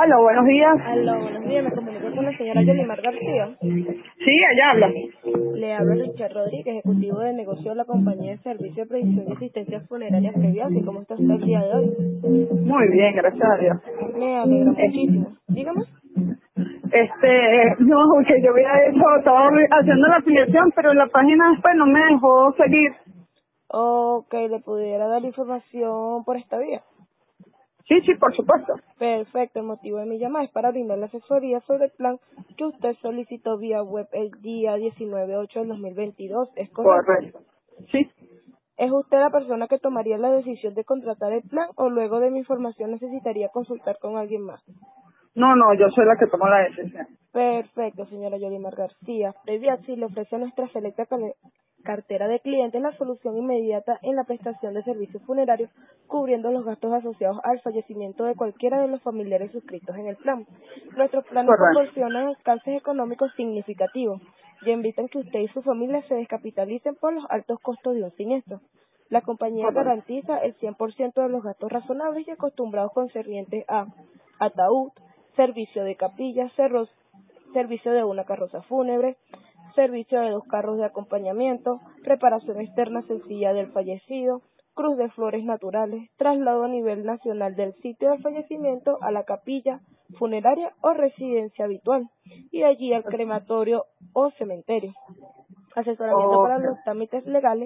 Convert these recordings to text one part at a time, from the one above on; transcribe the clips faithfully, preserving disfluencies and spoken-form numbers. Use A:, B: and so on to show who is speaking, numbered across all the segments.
A: Hola, buenos días.
B: Aló, buenos días, me comunico con la señora Yolimar García.
A: Sí, allá habla.
B: Le habla Richard Rodríguez, ejecutivo de negocio de la compañía de servicio de previsión y asistencia funeraria Previas. ¿Y cómo está usted el día de hoy?
A: Muy bien, gracias a Dios.
B: Me alegra
A: Eh,
B: muchísimo. Dígame.
A: Este, no, que yo había hecho, estaba haciendo la afiliación, pero la página después no me dejó seguir.
B: Ok, le pudiera dar información por esta vía.
A: Sí, sí, por supuesto.
B: Perfecto, el motivo de mi llamada es para brindarle asesoría sobre el plan que usted solicitó vía web el día diecinueve de ocho del dos mil veintidós. ¿Es correcto?
A: Correcto. Sí.
B: ¿Es usted la persona que tomaría la decisión de contratar el plan o luego de mi información necesitaría consultar con alguien más?
A: No, no, yo soy la que tomó la decisión.
B: Perfecto, señora Yolimar García. Previaxi le ofrece a nuestra selecta cale- cartera de clientes la solución inmediata en la prestación de servicios funerarios, cubriendo los gastos asociados al fallecimiento de cualquiera de los familiares suscritos en el plan. Nuestros planes
A: Correcto.
B: proporcionan alcances económicos significativos y invitan que usted y su familia se descapitalicen por los altos costos de un siniestro. La compañía
A: Correcto.
B: garantiza el cien por ciento de los gastos razonables y acostumbrados concernientes a ataúd, servicio de capilla, cerros, servicio de una carroza fúnebre, servicio de dos carros de acompañamiento, reparación externa sencilla del fallecido, cruz de flores naturales, traslado a nivel nacional del sitio del fallecimiento a la capilla funeraria o residencia habitual y de allí al crematorio o cementerio. Asesoramiento para
A: Ok.
B: los trámites legales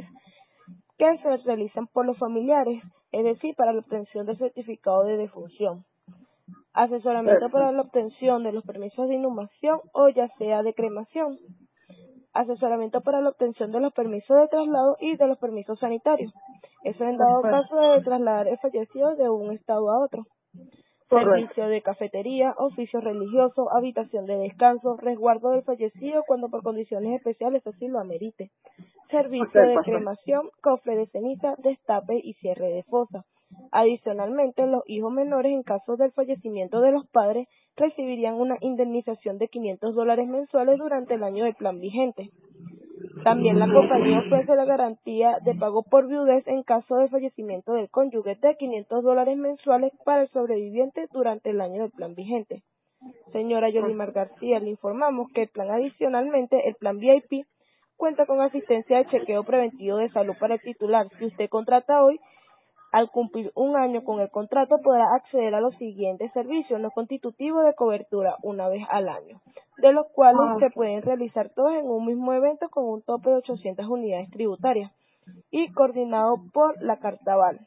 B: que se realizan por los familiares, es decir, para la obtención del certificado de defunción. Asesoramiento para
A: Perfecto.
B: la obtención de los permisos de inhumación o ya sea de cremación. Asesoramiento para la obtención de los permisos de traslado y de los permisos sanitarios. Eso en dado
A: Perfecto.
B: caso de trasladar el fallecido de un estado a otro.
A: Correcto.
B: Servicio de cafetería, oficio religioso, habitación de descanso, resguardo del fallecido cuando por condiciones especiales así lo amerite.
A: Ok,
B: Servicio de
A: perfecto.
B: cremación, cofre de ceniza, destape y cierre de fosa. Adicionalmente, los hijos menores en caso del fallecimiento de los padres recibirían una indemnización de quinientos dólares mensuales durante el año del plan vigente. También la compañía ofrece la garantía de pago por viudez en caso de fallecimiento del cónyuge de quinientos dólares mensuales para el sobreviviente durante el año del plan vigente. Señora Yolimar García, le informamos que el plan adicionalmente, el plan V I P, cuenta con asistencia de chequeo preventivo de salud para el titular. Si usted contrata hoy, al cumplir un año con el contrato podrá acceder a los siguientes servicios no constitutivos de cobertura una vez al año, de los cuales
A: Ah,
B: se pueden realizar todos en un mismo evento con un tope de ochocientas unidades tributarias y coordinado por la Cartaval.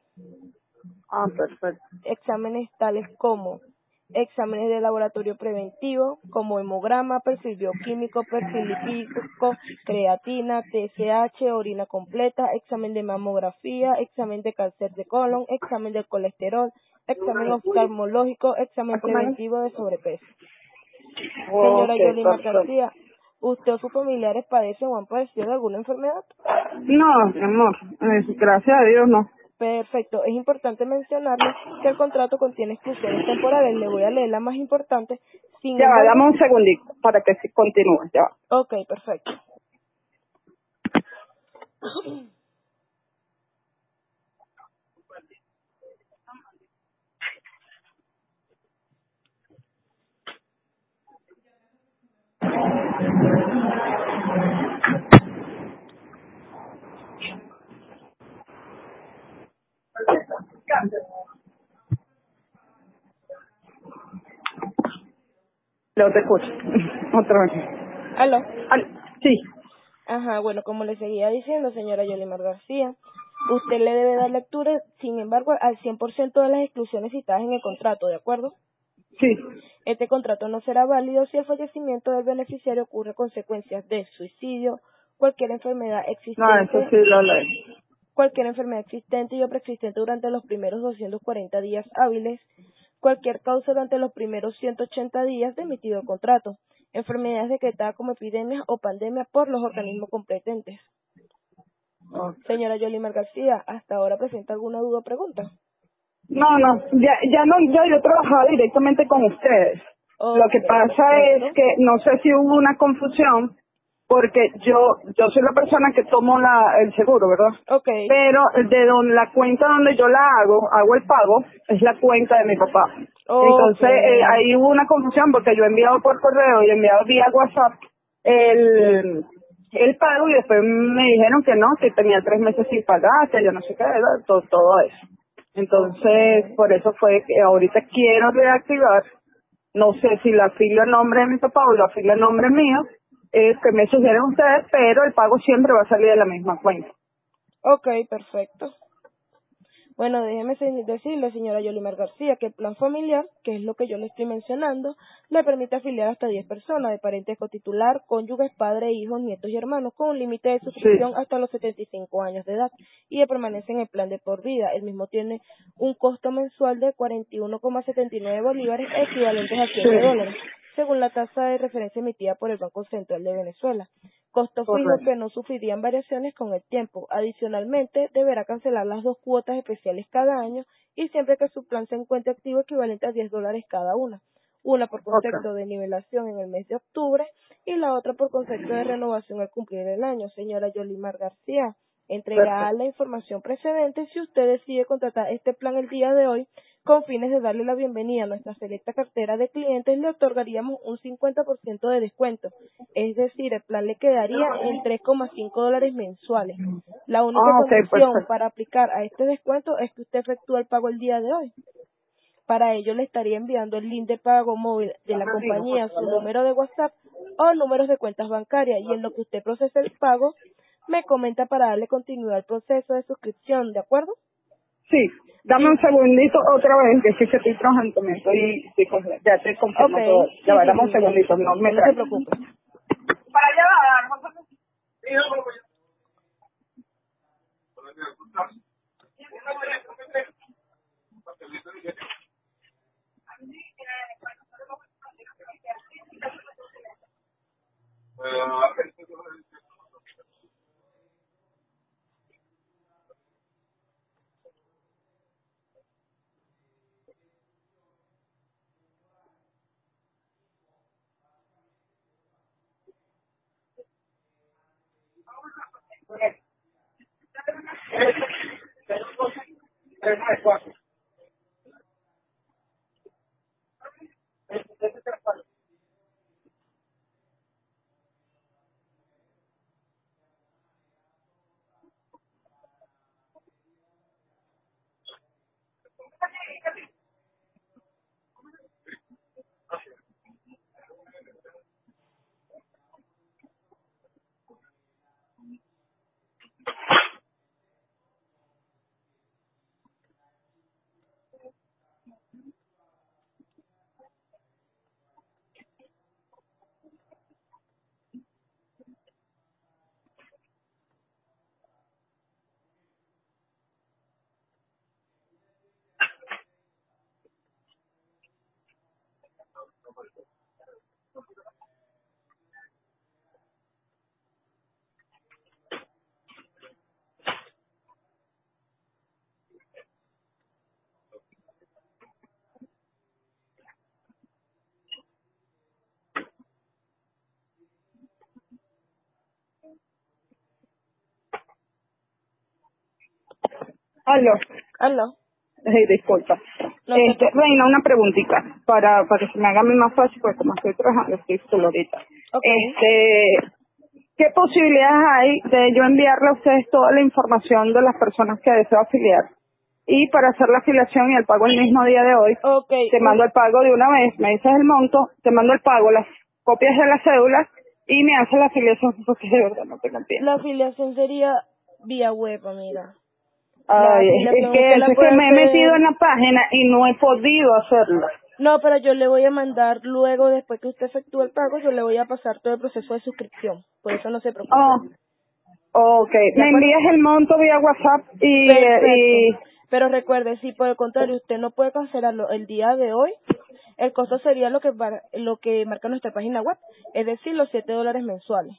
A: ah, perfecto.
B: Exámenes tales como exámenes de laboratorio preventivo como hemograma, perfil bioquímico, perfil lipídico, creatina, T S H, orina completa, examen de mamografía, examen de cáncer de colon, examen de colesterol, examen oftalmológico, examen preventivo de sobrepeso.
A: Ok,
B: Señora Yolimar
A: perfecto.
B: García, ¿usted o sus familiares padecen o han padecido de alguna enfermedad?
A: No, mi amor, eh, gracias a Dios no.
B: Perfecto. Es importante mencionarle que el contrato contiene exclusiones temporales. Le voy a leer la más importante. Sin
A: Ya va,
B: embargo,
A: dame un segundito para que se continúe, ya va.
B: ok, perfecto.
A: Lo te escucho. Otra vez.
B: Aló.
A: Al- sí.
B: Ajá, bueno, como le seguía diciendo, señora Yolimar García, usted le debe dar lectura, sin embargo, al cien por ciento de las exclusiones citadas en el contrato, ¿de acuerdo?
A: Sí.
B: Este contrato no será válido si el fallecimiento del beneficiario ocurre a consecuencias de suicidio, cualquier enfermedad
A: No, eso
B: existente
A: sí lo leí.
B: cualquier enfermedad existente y o preexistente durante los primeros doscientos cuarenta días hábiles, cualquier causa durante los primeros ciento ochenta días de emitido el contrato, enfermedades decretadas como epidemias o pandemias por los organismos competentes.
A: Ok.
B: Señora Yolimar García, ¿hasta ahora presenta alguna duda o pregunta?
A: No, no, ya, ya no, yo, yo trabajaba directamente con ustedes. Lo
B: Ok,
A: que pasa es
B: perfecto.
A: que no sé si hubo una confusión porque yo yo soy la persona que tomo la, el seguro, ¿verdad?
B: Ok,
A: Pero de don, la cuenta donde yo la hago, hago el pago, es la cuenta de mi papá. Entonces, eh,
B: Okay.
A: ahí hubo una confusión porque yo he enviado por correo y he enviado vía WhatsApp el, el pago y después me dijeron que no, que tenía tres meses sin pagar, que yo no sé qué, ¿verdad? Todo, todo eso. Entonces,
B: Okay.
A: por eso fue que ahorita quiero reactivar, no sé si la afilio a nombre de mi papá o la afilio a nombre mío, eh, que me sugieren ustedes, pero el pago siempre va a salir de la misma cuenta.
B: Okay, perfecto. Bueno, déjeme se- decirle, señora Yolimar García, que el plan familiar, que es lo que yo le estoy mencionando, le permite afiliar hasta diez personas de parentesco titular, cónyuges, padres, hijos, nietos y hermanos, con un límite de
A: Sí,
B: suscripción hasta los setenta y cinco años de edad y de permanencia en el plan de por vida. El mismo tiene un costo mensual de cuarenta y uno coma setenta y nueve bolívares, equivalentes a siete
A: sí,
B: dólares, según la tasa de referencia emitida por el Banco Central de Venezuela. Costo fijo
A: correcto.
B: que no sufrirían variaciones con el tiempo. Adicionalmente, deberá cancelar las dos cuotas especiales cada año y siempre que su plan se encuentre activo equivalente a diez dólares cada una. Una por
A: Ok,
B: concepto de nivelación en el mes de octubre y la otra por concepto de renovación al cumplir el año. Señora Yolimar García, entregará
A: perfecto.
B: la información precedente. Si usted decide contratar este plan el día de hoy, con fines de darle la bienvenida a nuestra selecta cartera de clientes, le otorgaríamos un cincuenta por ciento de descuento. Es decir, el plan le quedaría en tres coma cinco dólares mensuales. La única
A: Ah, ok,
B: condición
A: perfecto.
B: para aplicar a este descuento es que usted efectúe el pago el día de hoy. Para ello le estaría enviando el link de pago móvil de la compañía, su número de WhatsApp o números de cuentas bancarias, y en lo que usted procese el pago, me comenta para darle continuidad al proceso de suscripción, ¿de acuerdo?
A: Sí, dame
B: Y,
A: un segundito otra vez, que sí que estoy trabajando, también estoy, estoy con- ya te
B: ok,
A: confirmo todo. Ya
B: sí,
A: va,
B: sí,
A: dame un
B: sí, no,
A: segundito, no me
B: no se
A: traes.
B: preocupe.
A: Para allá va, aló.
B: Aló,
A: Eh, disculpa.
B: no se
A: Este,
B: preocupe.
A: Reina, una preguntita para, para que se me haga a mí más fácil, porque como estoy trabajando, estoy solo ahorita.
B: Ok,
A: Este, ¿qué posibilidades hay de yo enviarle a ustedes toda la información de las personas que deseo afiliar? Y para hacer la afiliación y el pago el mismo día de hoy,
B: ok,
A: te
B: u-
A: mando el pago de una vez, me dices el monto, te mando el pago, las copias de las cédulas y me haces la afiliación porque de verdad no tengo
B: la
A: tiempo.
B: afiliación sería vía web, amiga. La
A: Ay, es es
B: afiliación
A: que
B: usted la
A: eso es que
B: puede
A: me he metido
B: hacer.
A: en la página y no he podido hacerlo.
B: No, pero yo le voy a mandar luego, después que usted efectúe el pago, yo le voy a pasar todo el proceso de suscripción. Por eso no se preocupe.
A: Oh, ok.
B: ¿De
A: Me
B: acuerdo?
A: envías el monto vía WhatsApp y,
B: Perfecto.
A: y
B: Pero recuerde, si por el contrario usted no puede cancelarlo el día de hoy, el costo sería lo que mar- lo que marca nuestra página web, es decir, los siete dólares mensuales.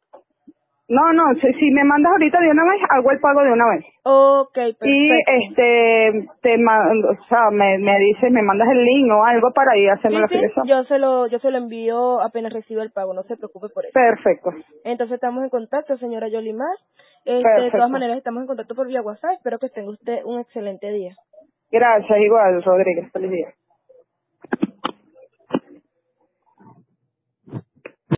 A: no, no, si, si me mandas ahorita de una vez, hago el pago de una vez.
B: Ok,
A: Y
B: perfecto.
A: este, te ma- o sea, me, me dices, me mandas el link o algo para ir haciendo
B: Sí,
A: la
B: sí,
A: afiliación.
B: yo se lo yo se lo envío apenas reciba el pago, no se preocupe por eso.
A: Perfecto,
B: Entonces estamos en contacto, señora Yolimar. Este, de todas
A: perfecto.
B: maneras estamos en contacto por vía WhatsApp. Espero que tenga usted un excelente día.
A: Gracias, igual, Rodríguez. Feliz día.